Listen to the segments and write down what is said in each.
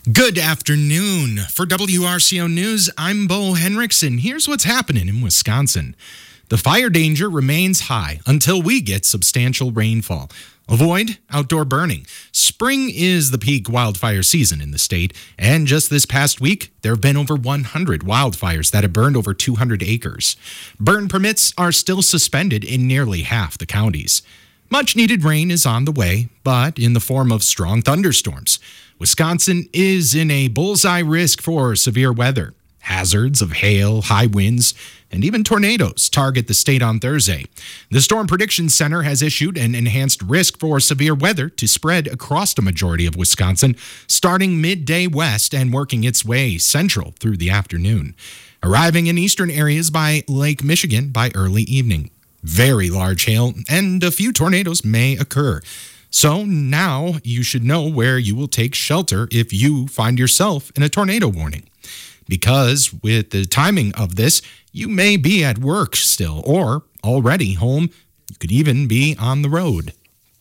Good afternoon. For WRCO News, I'm Bo Henriksen. Here's what's happening in Wisconsin. The fire danger remains high until we get substantial rainfall. Avoid outdoor burning. Spring is the peak wildfire season in the state, and just this past week, there have been over 100 wildfires that have burned over 200 acres. Burn permits are still suspended in nearly half the counties. Much-needed rain is on the way, but in the form of strong thunderstorms. Wisconsin is in a bullseye risk for severe weather. Hazards of hail, high winds, and even tornadoes target the state on Thursday. The Storm Prediction Center has issued an enhanced risk for severe weather to spread across the majority of Wisconsin, starting midday west and working its way central through the afternoon, arriving in eastern areas by Lake Michigan by early evening. Very large hail and a few tornadoes may occur. So now you should know where you will take shelter if you find yourself in a tornado warning. Because with the timing of this, you may be at work still or already home. You could even be on the road.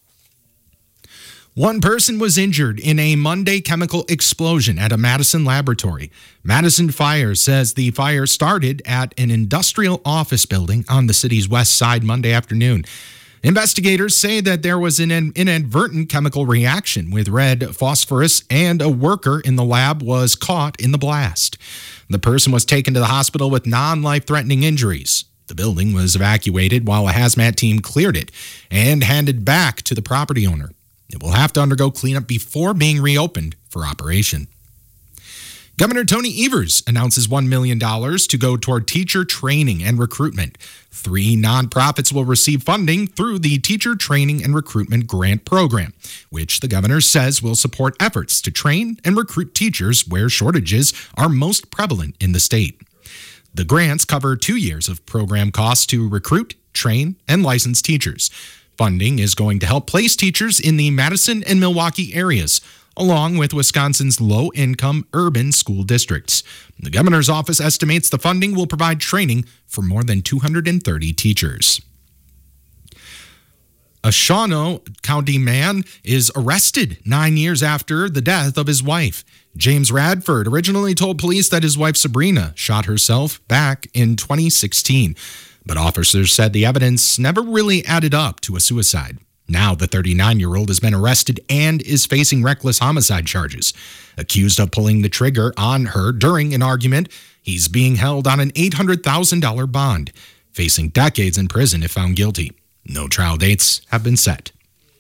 One person was injured in a Monday chemical explosion at a Madison laboratory. Madison Fire says the fire started at an industrial office building on the city's west side Monday afternoon. Investigators say that there was an inadvertent chemical reaction with red phosphorus and a worker in the lab was caught in the blast. The person was taken to the hospital with non-life-threatening injuries. The building was evacuated while a hazmat team cleared it and handed back to the property owner. It will have to undergo cleanup before being reopened for operation. Governor Tony Evers announces $1 million to go toward teacher training and recruitment. 3 nonprofits will receive funding through the Teacher Training and Recruitment Grant Program, which the governor says will support efforts to train and recruit teachers where shortages are most prevalent in the state. The grants cover 2 years of program costs to recruit, train, and license teachers. Funding is going to help place teachers in the Madison and Milwaukee areas, along with Wisconsin's low-income urban school districts. The governor's office estimates the funding will provide training for more than 230 teachers. A Shawano County man is arrested 9 years after the death of his wife. James Radford originally told police that his wife Sabrina shot herself back in 2016, but officers said the evidence never really added up to a suicide. Now the 39-year-old has been arrested and is facing reckless homicide charges. Accused of pulling the trigger on her during an argument, he's being held on an $800,000 bond, facing decades in prison if found guilty. No trial dates have been set.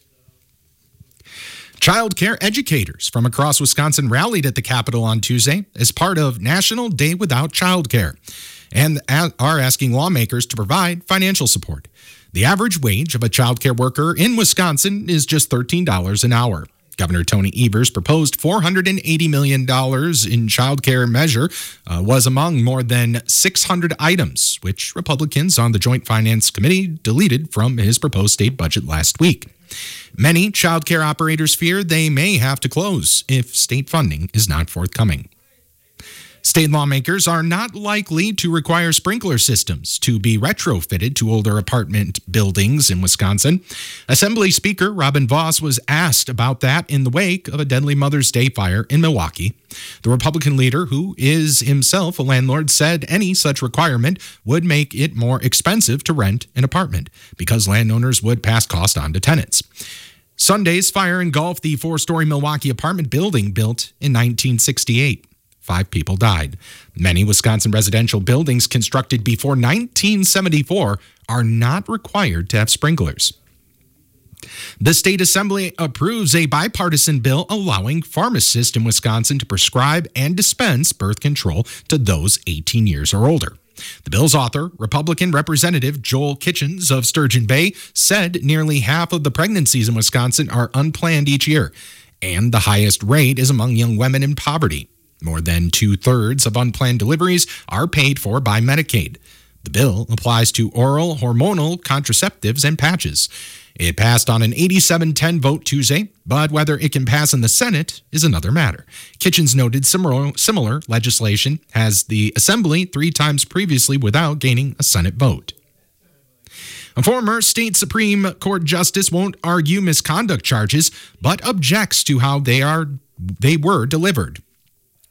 Child care educators from across Wisconsin rallied at the Capitol on Tuesday as part of National Day Without Child Care and are asking lawmakers to provide financial support. The average wage of a child care worker in Wisconsin is just $13 an hour. Governor Tony Evers proposed $480 million in child care measure was among more than 600 items, which Republicans on the Joint Finance Committee deleted from his proposed state budget last week. Many child care operators fear they may have to close if state funding is not forthcoming. State lawmakers are not likely to require sprinkler systems to be retrofitted to older apartment buildings in Wisconsin. Assembly Speaker Robin Vos was asked about that in the wake of a deadly Mother's Day fire in Milwaukee. The Republican leader, who is himself a landlord, said any such requirement would make it more expensive to rent an apartment because landowners would pass cost on to tenants. Sunday's fire engulfed the 4-story Milwaukee apartment building built in 1968. 5 people died. Many Wisconsin residential buildings constructed before 1974 are not required to have sprinklers. The state assembly approves a bipartisan bill allowing pharmacists in Wisconsin to prescribe and dispense birth control to those 18 years or older. The bill's author, Republican Representative Joel Kitchens of Sturgeon Bay, said nearly half of the pregnancies in Wisconsin are unplanned each year, and the highest rate is among young women in poverty. More than 2/3 of unplanned deliveries are paid for by Medicaid. The bill applies to oral hormonal contraceptives and patches. It passed on an 87-10 vote Tuesday, but whether it can pass in the Senate is another matter. Kitchens noted similar legislation has the Assembly 3 times previously without gaining a Senate vote. A former state Supreme Court justice won't argue misconduct charges, but objects to how they were delivered.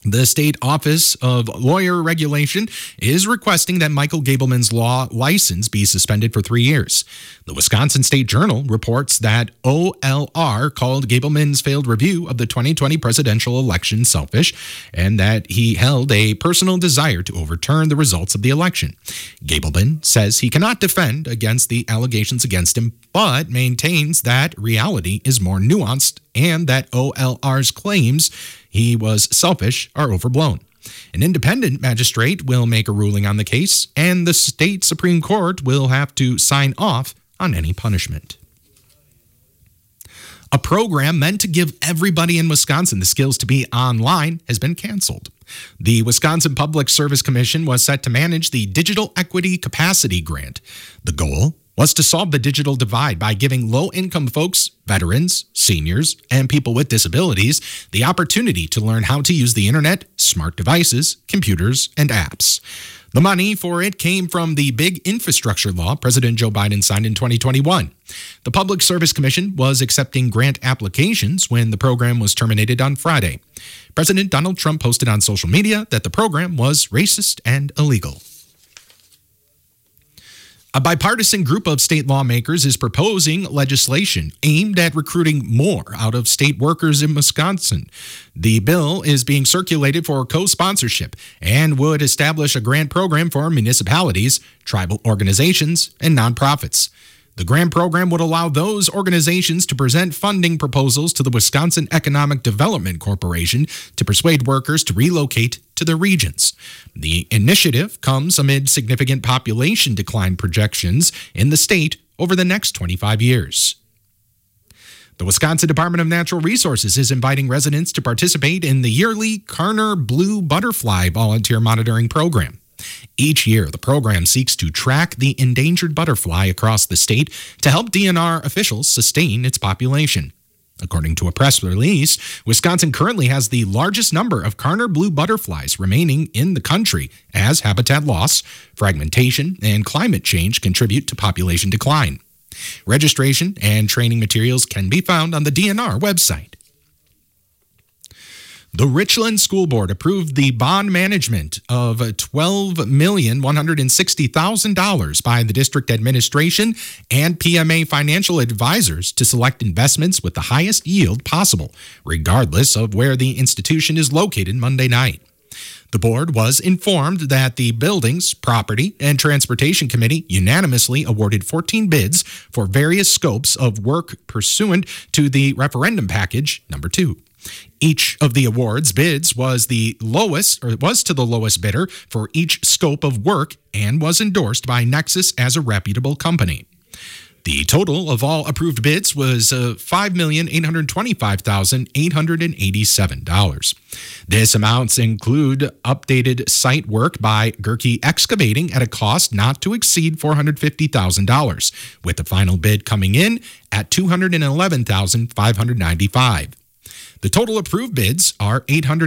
The State Office of Lawyer Regulation is requesting that Michael Gableman's law license be suspended for 3 years. The Wisconsin State Journal reports that OLR called Gableman's failed review of the 2020 presidential election selfish and that he held a personal desire to overturn the results of the election. Gableman says he cannot defend against the allegations against him, but maintains that reality is more nuanced and that OLR's claims he was selfish are overblown. An independent magistrate will make a ruling on the case, and the state Supreme Court will have to sign off on any punishment. A program meant to give everybody in Wisconsin the skills to be online has been canceled. The Wisconsin Public Service Commission was set to manage the Digital Equity Capacity Grant. The goal was to solve the digital divide by giving low-income folks, veterans, seniors, and people with disabilities the opportunity to learn how to use the internet, smart devices, computers, and apps. The money for it came from the big infrastructure law President Joe Biden signed in 2021. The Public Service Commission was accepting grant applications when the program was terminated on Friday. President Donald Trump posted on social media that the program was racist and illegal. A bipartisan group of state lawmakers is proposing legislation aimed at recruiting more out-of-state workers in Wisconsin. The bill is being circulated for co-sponsorship and would establish a grant program for municipalities, tribal organizations, and nonprofits. The grant program would allow those organizations to present funding proposals to the Wisconsin Economic Development Corporation to persuade workers to relocate to the regions. The initiative comes amid significant population decline projections in the state over the next 25 years. The Wisconsin Department of Natural Resources is inviting residents to participate in the yearly Karner Blue Butterfly Volunteer Monitoring Program. Each year, the program seeks to track the endangered butterfly across the state to help DNR officials sustain its population. According to a press release, Wisconsin currently has the largest number of Karner blue butterflies remaining in the country as habitat loss, fragmentation, and climate change contribute to population decline. Registration and training materials can be found on the DNR website. The Richland School Board approved the bond management of $12,160,000 by the district administration and PMA financial advisors to select investments with the highest yield possible, regardless of where the institution is located Monday night. The board was informed that the Buildings, Property, and Transportation Committee unanimously awarded 14 bids for various scopes of work pursuant to the referendum package number 2. Each of the awards bids was to the lowest bidder for each scope of work and was endorsed by Nexus as a reputable company. The total of all approved bids was $5,825,887. This amounts include updated site work by Gerke Excavating at a cost not to exceed $450,000, with the final bid coming in at $211,595. The total approved bids are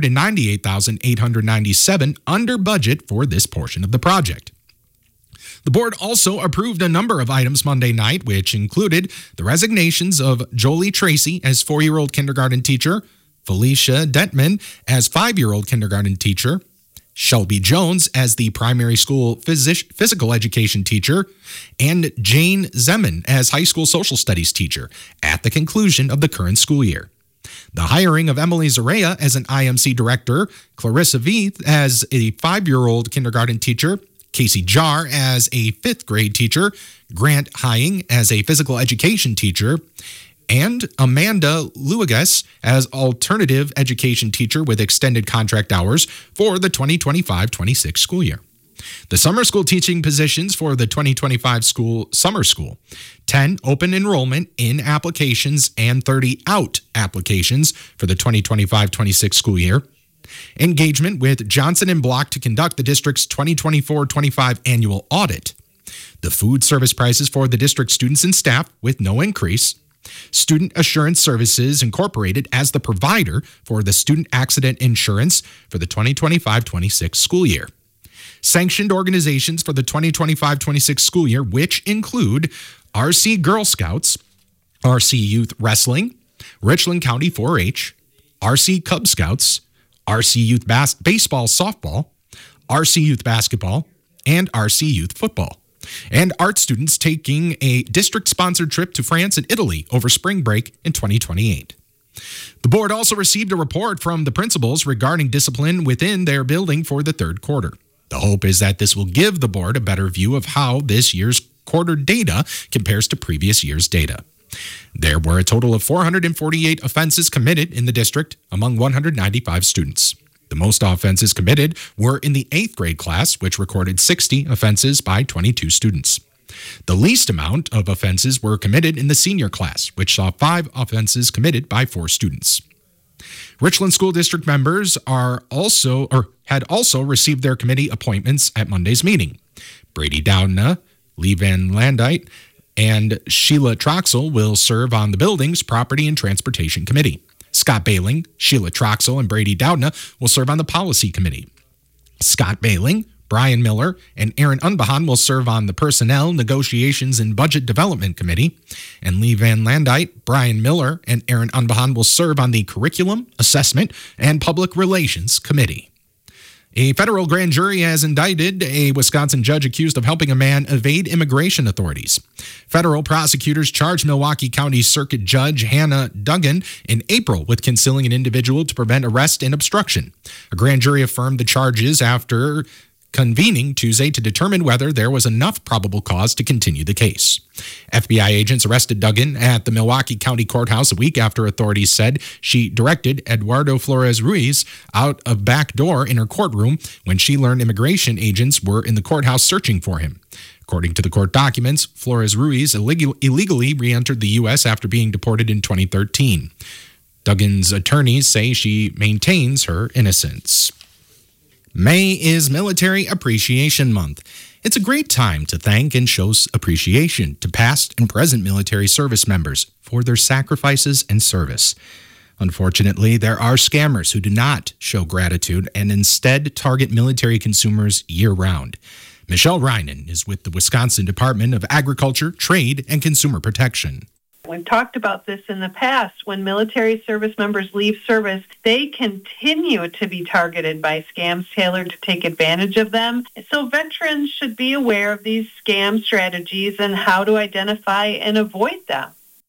$898,897 under budget for this portion of the project. The board also approved a number of items Monday night, which included the resignations of Jolie Tracy as 4-year-old kindergarten teacher, Felicia Detman as 5-year-old kindergarten teacher, Shelby Jones as the primary school physical education teacher, and Jane Zeman as high school social studies teacher at the conclusion of the current school year. The hiring of Emily Zarea as an IMC director, Clarissa Veith as a 5-year-old kindergarten teacher, Casey Jar as a 5th grade teacher, Grant Hying as a physical education teacher, and Amanda Luigas as alternative education teacher with extended contract hours for the 2025-26 school year. The summer school teaching positions for the 2025 summer school: 10 open enrollment in applications and 30 out applications for the 2025-26 school year. Engagement with Johnson & Block to conduct the district's 2024-25 annual audit. The food service prices for the district students and staff with no increase. Student Assurance Services Incorporated as the provider for the student accident insurance for the 2025-26 school year. Sanctioned organizations for the 2025-26 school year, which include RC Girl Scouts, RC Youth Wrestling, Richland County 4-H, RC Cub Scouts, RC Youth Baseball Softball, RC Youth Basketball, and RC Youth Football. And art students taking a district-sponsored trip to France and Italy over spring break in 2028. The board also received a report from the principals regarding discipline within their building for the third quarter. The hope is that this will give the board a better view of how this year's quarter data compares to previous year's data. There were a total of 448 offenses committed in the district among 195 students. The most offenses committed were in the 8th grade class, which recorded 60 offenses by 22 students. The least amount of offenses were committed in the senior class, which saw 5 offenses committed by 4 students. Richland School District members had also received their committee appointments at Monday's meeting. Brady Doudna, Lee Van Landite, and Sheila Troxel will serve on the Buildings, Property, and Transportation Committee. Scott Bailing, Sheila Troxel, and Brady Doudna will serve on the Policy Committee. Scott Bailing, Brian Miller, and Aaron Unbahan will serve on the Personnel, Negotiations, and Budget Development Committee. And Lee Van Landite, Brian Miller, and Aaron Unbahan will serve on the Curriculum, Assessment, and Public Relations Committee. A federal grand jury has indicted a Wisconsin judge accused of helping a man evade immigration authorities. Federal prosecutors charged Milwaukee County Circuit Judge Hannah Duggan in April with concealing an individual to prevent arrest and obstruction. A grand jury affirmed the charges after convening Tuesday to determine whether there was enough probable cause to continue the case. FBI agents arrested Duggan at the Milwaukee County Courthouse a week after authorities said she directed Eduardo Flores Ruiz out a back door in her courtroom when she learned immigration agents were in the courthouse searching for him. According to the court documents, Flores Ruiz illegally re-entered the U.S. after being deported in 2013. Duggan's attorneys say she maintains her innocence. May is Military Appreciation Month. It's a great time to thank and show appreciation to past and present military service members for their sacrifices and service. Unfortunately, there are scammers who do not show gratitude and instead target military consumers year-round. Michelle Reinen is with the Wisconsin Department of Agriculture, Trade, and Consumer Protection. We've talked about this in the past. When military service members leave service, they continue to be targeted by scams tailored to take advantage of them. So veterans should be aware of these scam strategies and how to identify and avoid them.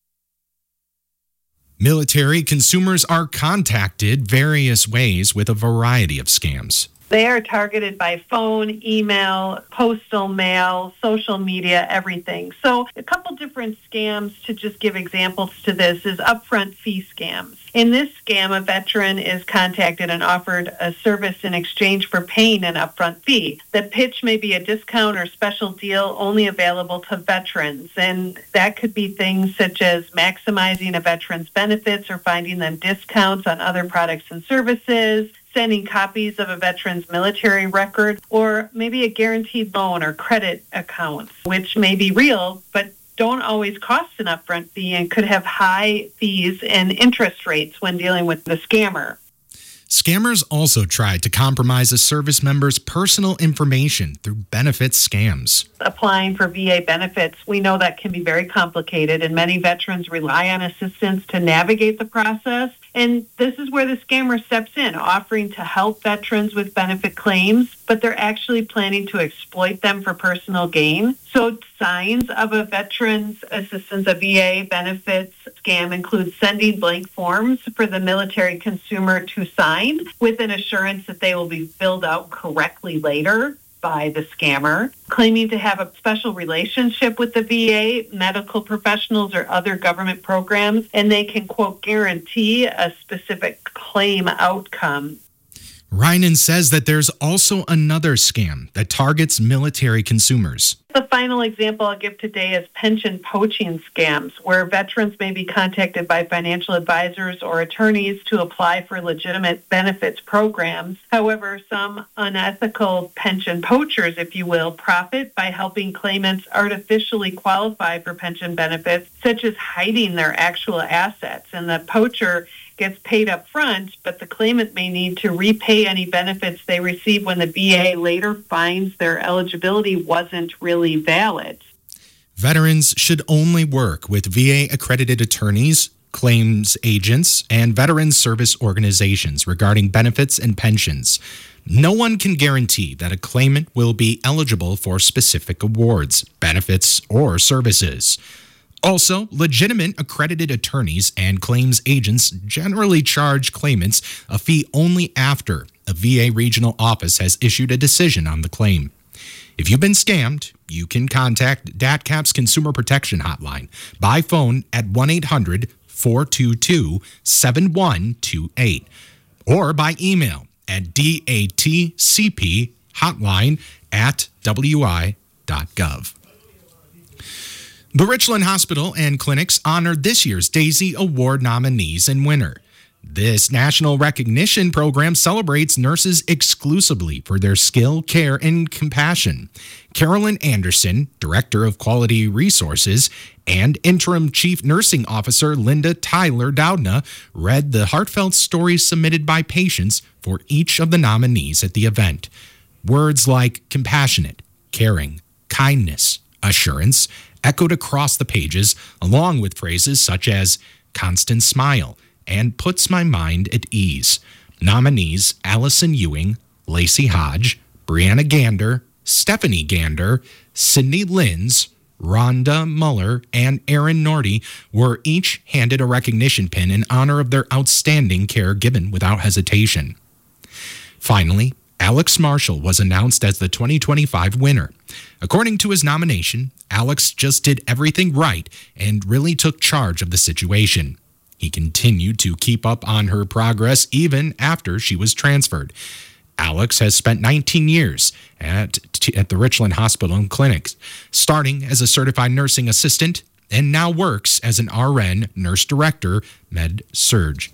Military consumers are contacted various ways with a variety of scams. They are targeted by phone, email, postal mail, social media, everything. So a couple different scams to just give examples to this is upfront fee scams. In this scam, a veteran is contacted and offered a service in exchange for paying an upfront fee. The pitch may be a discount or special deal only available to veterans, and that could be things such as maximizing a veteran's benefits or finding them discounts on other products and services, sending copies of a veteran's military record, or maybe a guaranteed loan or credit accounts, which may be real, but don't always cost an upfront fee and could have high fees and interest rates when dealing with the scammer. Scammers also try to compromise a service member's personal information through benefits scams. Applying for VA benefits, we know that can be very complicated, and many veterans rely on assistance to navigate the process. And this is where the scammer steps in, offering to help veterans with benefit claims, but they're actually planning to exploit them for personal gain. So signs of a veteran's assistance, a VA benefits scam, include sending blank forms for the military consumer to sign with an assurance that they will be filled out correctly later by the scammer, claiming to have a special relationship with the VA, medical professionals, or other government programs, and they can, quote, guarantee a specific claim outcome. Reinen says that there's also another scam that targets military consumers. The final example I'll give today is pension poaching scams, where veterans may be contacted by financial advisors or attorneys to apply for legitimate benefits programs. However, some unethical pension poachers, if you will, profit by helping claimants artificially qualify for pension benefits, such as hiding their actual assets. And the poacher gets paid up front, but the claimant may need to repay any benefits they receive when the VA later finds their eligibility wasn't really valid. Veterans should only work with VA-accredited attorneys, claims agents, and veteran service organizations regarding benefits and pensions. No one can guarantee that a claimant will be eligible for specific awards, benefits, or services. Also, legitimate accredited attorneys and claims agents generally charge claimants a fee only after a VA regional office has issued a decision on the claim. If you've been scammed, you can contact DATCAP's Consumer Protection Hotline by phone at 1-800-422-7128 or by email at datcphotline@wi.gov. The Richland Hospital and Clinics honored this year's Daisy Award nominees and winner. This national recognition program celebrates nurses exclusively for their skill, care, and compassion. Carolyn Anderson, Director of Quality Resources, and Interim Chief Nursing Officer Linda Tyler Doudna read the heartfelt stories submitted by patients for each of the nominees at the event. Words like compassionate, caring, kindness, assurance echoed across the pages, along with phrases such as constant smile and puts my mind at ease. Nominees Allison Ewing, Lacey Hodge, Brianna Gander, Stephanie Gander, Sydney Linz, Rhonda Muller, and Erin Norty were each handed a recognition pin in honor of their outstanding care given without hesitation. Finally, Alex Marshall was announced as the 2025 winner. According to his nomination, Alex just did everything right and really took charge of the situation. He continued to keep up on her progress even after she was transferred. Alex has spent 19 years at the Richland Hospital and Clinics, starting as a certified nursing assistant and now works as an RN nurse director, Med-Surg.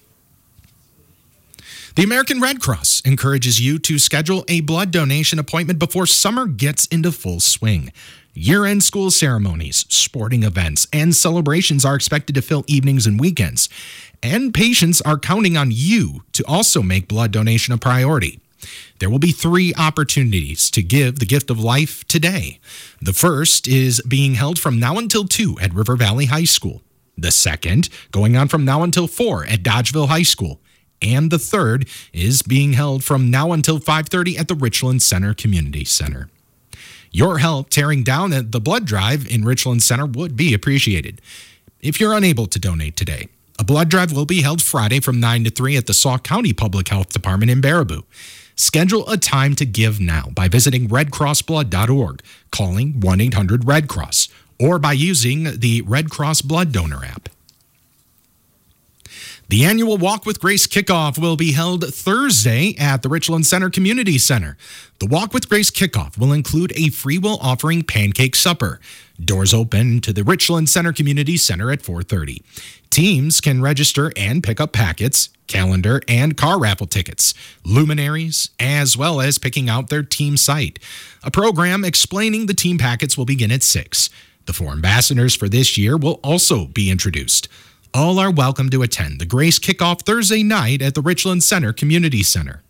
The American Red Cross encourages you to schedule a blood donation appointment before summer gets into full swing. Year-end school ceremonies, sporting events, and celebrations are expected to fill evenings and weekends. And patients are counting on you to also make blood donation a priority. There will be 3 opportunities to give the gift of life today. The first is being held from now until 2 at River Valley High School. The second, going on from now until 4 at Dodgeville High School. And the third is being held from now until 5:30 at the Richland Center Community Center. Your help tearing down the blood drive in Richland Center would be appreciated. If you're unable to donate today, a blood drive will be held Friday from 9 to 3 at the Sauk County Public Health Department in Baraboo. Schedule a time to give now by visiting redcrossblood.org, calling 1-800-RED-CROSS, or by using the Red Cross Blood Donor app. The annual Walk with Grace kickoff will be held Thursday at the Richland Center Community Center. The Walk with Grace kickoff will include a free will offering pancake supper. Doors open to the Richland Center Community Center at 4:30. Teams can register and pick up packets, calendar, and car raffle tickets, luminaries, as well as picking out their team site. A program explaining the team packets will begin at 6. The 4 ambassadors for this year will also be introduced. All are welcome to attend the Grace Kickoff Thursday night at the Richland Center Community Center.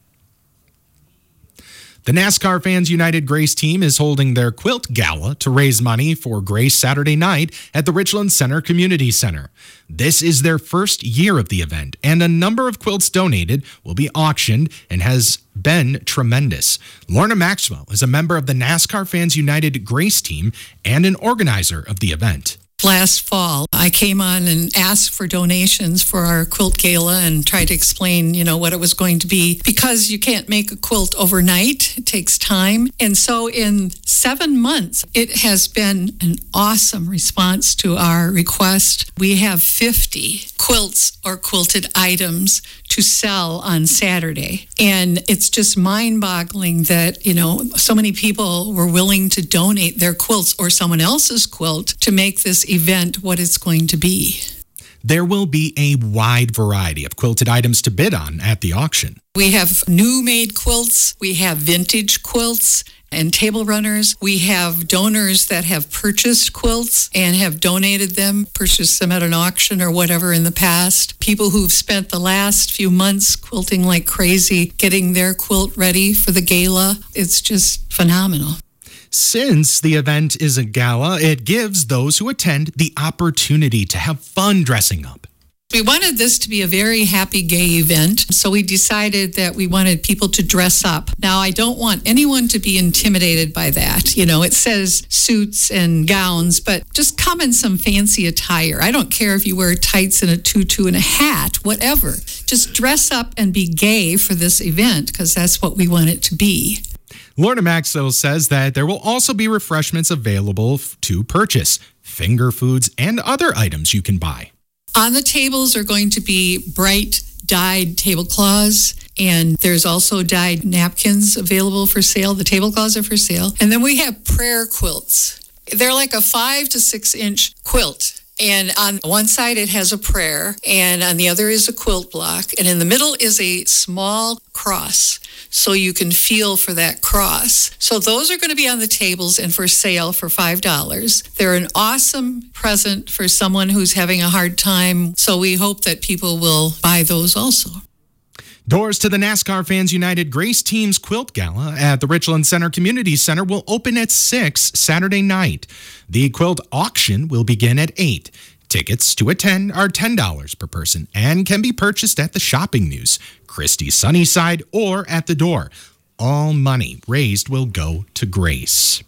The NASCAR Fans United Grace team is holding their quilt gala to raise money for Grace Saturday night at the Richland Center Community Center. This is their first year of the event, and a number of quilts donated will be auctioned and has been tremendous. Lorna Maxwell is a member of the NASCAR Fans United Grace team and an organizer of the event. Last fall, I came on and asked for donations for our quilt gala and tried to explain, what it was going to be. Because you can't make a quilt overnight, it takes time. And so in 7 months, it has been an awesome response to our request. We have 50 quilts or quilted items to sell on Saturday. And it's just mind-boggling that, so many people were willing to donate their quilts or someone else's quilt to make this event what it's going to be. There will be a wide variety of quilted items to bid on at the auction. We have new-made quilts, we have vintage quilts and table runners. We have donors that have purchased quilts and have donated them, purchased them at an auction or whatever in the past. People who've spent the last few months quilting like crazy, getting their quilt ready for the gala. It's just phenomenal. Since the event is a gala, it gives those who attend the opportunity to have fun dressing up. We wanted this to be a very happy, gay event, so we decided that we wanted people to dress up. Now, I don't want anyone to be intimidated by that. You know, it says suits and gowns, but just come in some fancy attire. I don't care if you wear tights and a tutu and a hat, whatever. Just dress up and be gay for this event, because that's what we want it to be. Lorna Maxwell says that there will also be refreshments available to purchase, finger foods, and other items you can buy. On the tables are going to be bright dyed tablecloths, and there's also dyed napkins available for sale. The tablecloths are for sale. And then we have prayer quilts. They're like a 5 to 6 inch quilt. And on one side it has a prayer, and on the other is a quilt block, and in the middle is a small cross, so you can feel for that cross. So those are going to be on the tables and for sale for $5. They're an awesome present for someone who's having a hard time, so we hope that people will buy those also. Doors to the NASCAR Fans United Grace Team's Quilt Gala at the Richland Center Community Center will open at 6 Saturday night. The quilt auction will begin at 8. Tickets to attend are $10 per person and can be purchased at the Shopping Muse, Christie Sunnyside, or at the door. All money raised will go to Grace.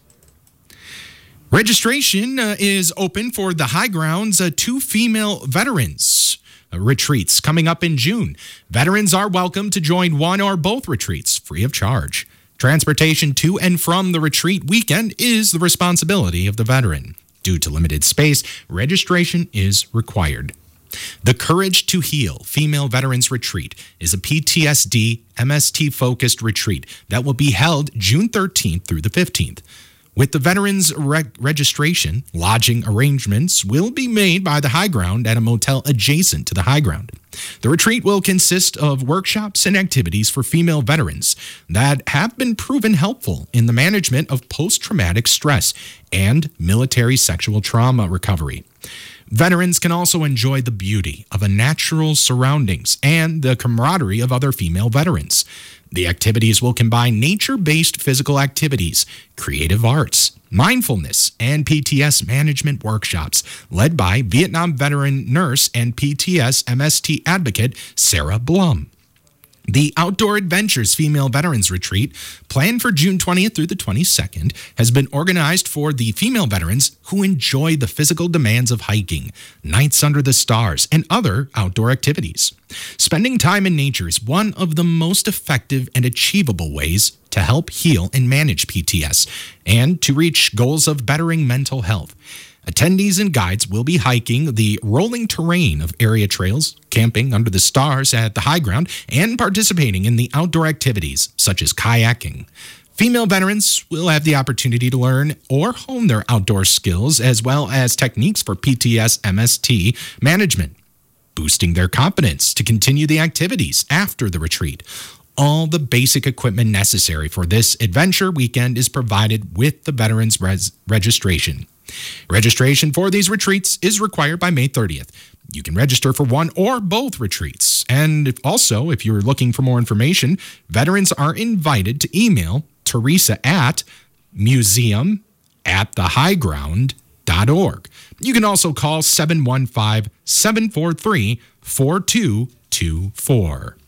Registration is open for the High Ground's 2 female veterans retreats coming up in June. Veterans are welcome to join one or both retreats free of charge. Transportation to and from the retreat weekend is the responsibility of the veteran. Due to limited space, registration is required. The Courage to Heal Female Veterans Retreat is a PTSD, MST-focused retreat that will be held June 13th through the 15th. With the veterans' registration, lodging arrangements will be made by the High Ground at a motel adjacent to the High Ground. The retreat will consist of workshops and activities for female veterans that have been proven helpful in the management of post-traumatic stress and military sexual trauma recovery. Veterans can also enjoy the beauty of a natural surroundings and the camaraderie of other female veterans. The activities will combine nature-based physical activities, creative arts, mindfulness, and PTS management workshops led by Vietnam veteran nurse and PTS MST advocate Sarah Blum. The Outdoor Adventures Female Veterans Retreat, planned for June 20th through the 22nd, has been organized for the female veterans who enjoy the physical demands of hiking, nights under the stars, and other outdoor activities. Spending time in nature is one of the most effective and achievable ways to help heal and manage PTS and to reach goals of bettering mental health. Attendees and guides will be hiking the rolling terrain of area trails, camping under the stars at the High Ground, and participating in the outdoor activities such as kayaking. Female veterans will have the opportunity to learn or hone their outdoor skills as well as techniques for PTS MST management, boosting their confidence to continue the activities after the retreat. All the basic equipment necessary for this adventure weekend is provided with the veterans registration. Registration for these retreats is required by May 30th. You can register for one or both retreats. And if you're looking for more information, veterans are invited to email Teresa at museum@thehighground.org. You can also call 715-743-4224.